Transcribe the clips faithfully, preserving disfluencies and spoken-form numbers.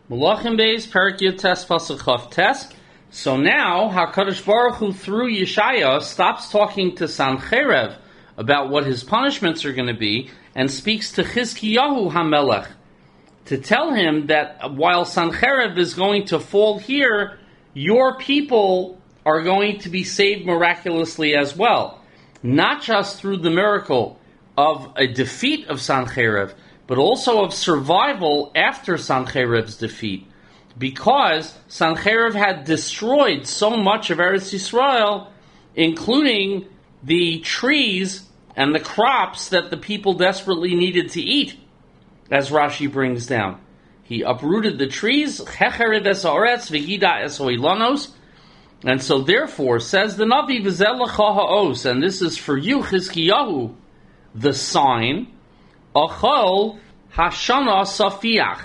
Malachim Beis, Perak Yud Tes, Pasuk Chav Tes. So now, HaKadosh Baruch Hu, through Yeshaya, stops talking to Sancherev about what his punishments are going to be, and speaks to Chizkiyahu HaMelech, to tell him that while Sancherev is going to fall here, your people are going to be saved miraculously as well. Not just through the miracle of a defeat of Sancherev, but also of survival after Sancherev's defeat. Because Sancherev had destroyed so much of Eretz Yisrael, including the trees and the crops that the people desperately needed to eat, as Rashi brings down. He uprooted the trees, Hechered es haaretz, v'gida es hoilanos, and so therefore, says the Navi, V'zel lecha ha'os, and this is for you, Chizkiyahu, the sign, Achol hashana safiach.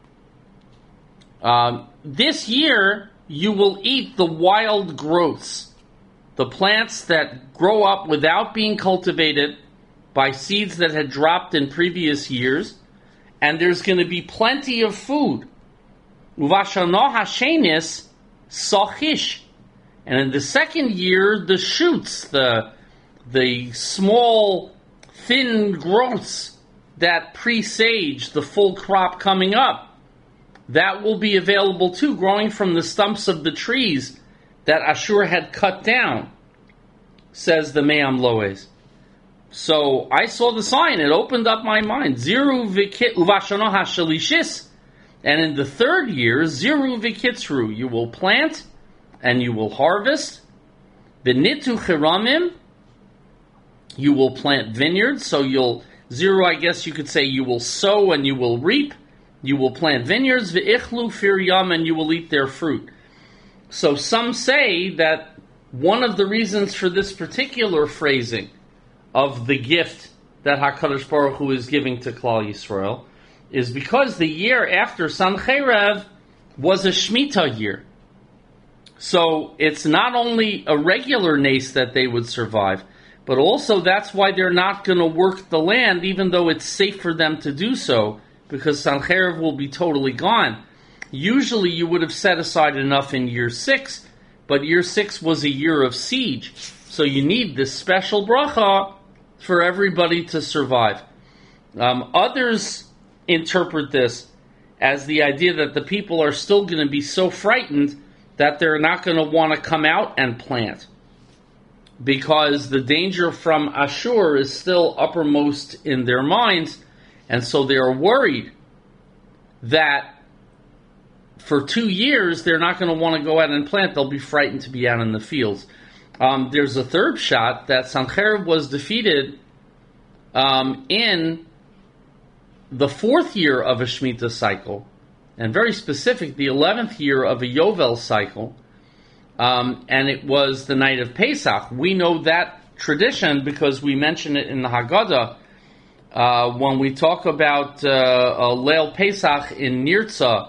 Um, this year, you will eat the wild growths, the plants that grow up without being cultivated by seeds that had dropped in previous years, and there's going to be plenty of food. Uvashana hashenis sachish. And in the second year, the shoots, the, the small, thin growths that presage the full crop coming up, that will be available too, growing from the stumps of the trees that Ashur had cut down, says the Me'am Loes. So I saw the sign, it opened up my mind. Ziru v'kit uvashana hashalishis. And in the third year, Ziru v'kitzru, you will plant and you will harvest. V'nitu chiramim, you will plant vineyards. So you'll, Ziru, I guess you could say, you will sow and you will reap. You will plant vineyards, v'ichlu firyam, and you will eat their fruit. So some say that one of the reasons for this particular phrasing of the gift that HaKadosh Baruch Hu is giving to Klal Yisrael is because the year after Sancherev was a Shemitah year. So it's not only a regular nace that they would survive, but also that's why they're not going to work the land, even though it's safe for them to do so, because Sancherev will be totally gone. Usually you would have set aside enough in year six, but year six was a year of siege. So you need this special bracha for everybody to survive. Um, others interpret this as the idea that the people are still going to be so frightened that they're not going to want to come out and plant, because the danger from Ashur is still uppermost in their minds. And so they are worried that for two years they're not going to want to go out and plant. They'll be frightened to be out in the fields. Um, there's a third shot that Sancherev was defeated um, in the fourth year of a Shemitah cycle, and very specific, the eleventh year of a Yovel cycle, um, and it was the night of Pesach. We know that tradition because we mention it in the Haggadah. Uh, when we talk about uh, uh, Leil Pesach in Nirtza,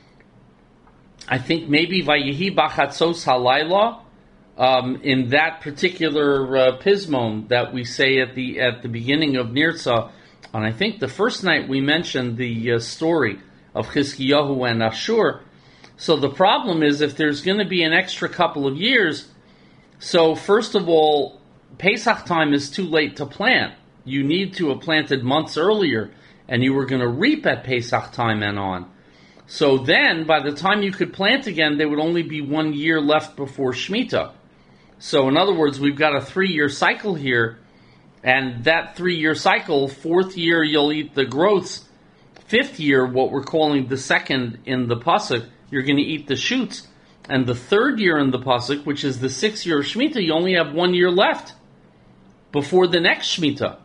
I think maybe Vayehi Bachatzos Halayla, um, in that particular uh, pismon that we say at the at the beginning of Nirtza, and I think the first night we mentioned the uh, story of Chizkiyahu and Ashur. So the problem is, if there's going to be an extra couple of years, so first of all, Pesach time is too late to plant. You need to have planted months earlier, and you were going to reap at Pesach time and on. So then, by the time you could plant again, there would only be one year left before Shemitah. So in other words, we've got a three-year cycle here, and that three-year cycle, fourth year you'll eat the growths, fifth year, what we're calling the second in the Pasuk, you're going to eat the shoots, and the third year in the Pasuk, which is the sixth year of Shemitah, you only have one year left before the next Shemitah.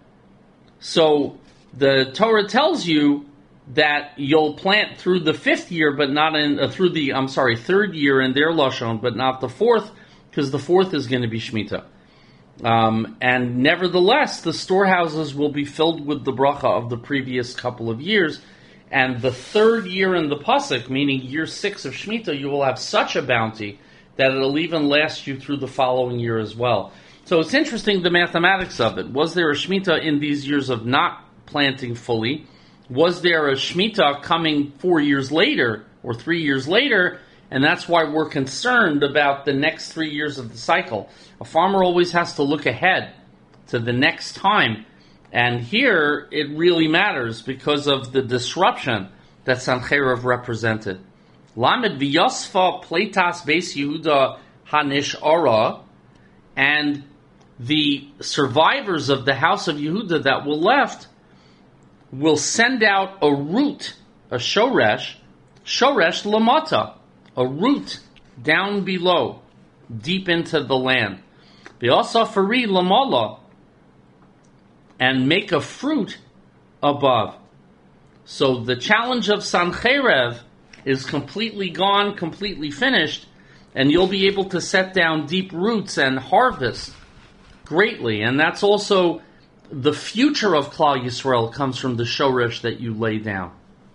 So the Torah tells you that you'll plant through the fifth year, but not in uh, through the I'm sorry third year in their lashon, but not the fourth, because the fourth is going to be Shemitah. Um, and nevertheless, the storehouses will be filled with the bracha of the previous couple of years, and the third year in the pasuk, meaning year six of Shemitah, you will have such a bounty that it'll even last you through the following year as well. So it's interesting, the mathematics of it. Was there a Shemitah in these years of not planting fully? Was there a Shemitah coming four years later, or three years later, and that's why we're concerned about the next three years of the cycle. A farmer always has to look ahead to the next time, and here it really matters because of the disruption that Sancheirav represented. Lamed v'yosfa pleitas beis Yehuda hanish ara, and the survivors of the house of Yehuda that were left will send out a root, a shoresh, shoresh lamata, a root down below, deep into the land. V'yosafari lamala, and make a fruit above. So the challenge of Sancheirav is completely gone, completely finished, and you'll be able to set down deep roots and harvest greatly. And that's also the future of Klal Yisrael comes from the shoresh that you lay down.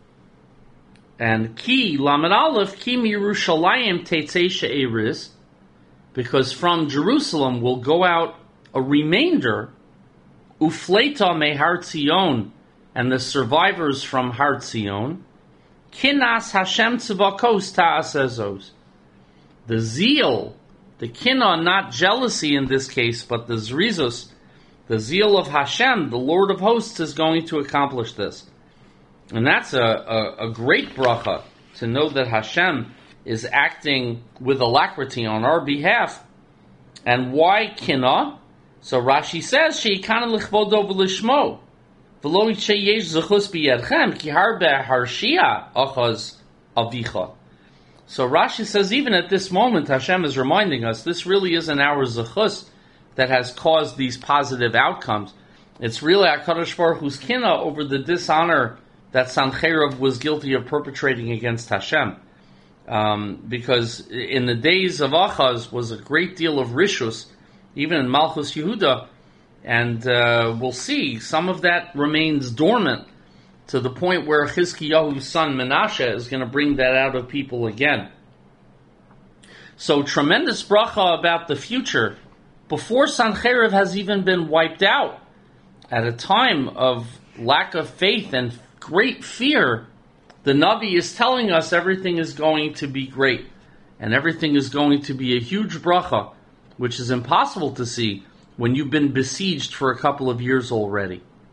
And ki, lamed aleph, ki mirushalayim teitzei she'eris, because from Jerusalem will go out a remainder, ufleita me Har Tzion, and the survivors from Har Tzion, kinas Hashem tzvakos ta'asezos. The zeal, the kinah, not jealousy in this case, but the zrizos, the zeal of Hashem, the Lord of hosts, is going to accomplish this. And that's a, a, a great bracha, to know that Hashem is acting with alacrity on our behalf. And why kinah? So Rashi says, sheikana lichvodo v'lishmo, v'lo sheyesh zechus biyadchem, ki harbe harshia achaz avicha. So Rashi says, even at this moment, Hashem is reminding us, this really isn't our zechus that has caused these positive outcomes. It's really HaKadosh Baruch Hu's kinah over the dishonor that Sancheirav was guilty of perpetrating against Hashem. Um, because in the days of Achaz was a great deal of rishus, even in Malchus Yehuda, and uh, we'll see, some of that remains dormant to the point where Chizkiyahu's son Menashe is going to bring that out of people again. So tremendous bracha about the future, before Sancheirav has even been wiped out, at a time of lack of faith and great fear. The Navi is telling us everything is going to be great, and everything is going to be a huge bracha, which is impossible to see when you've been besieged for a couple of years already.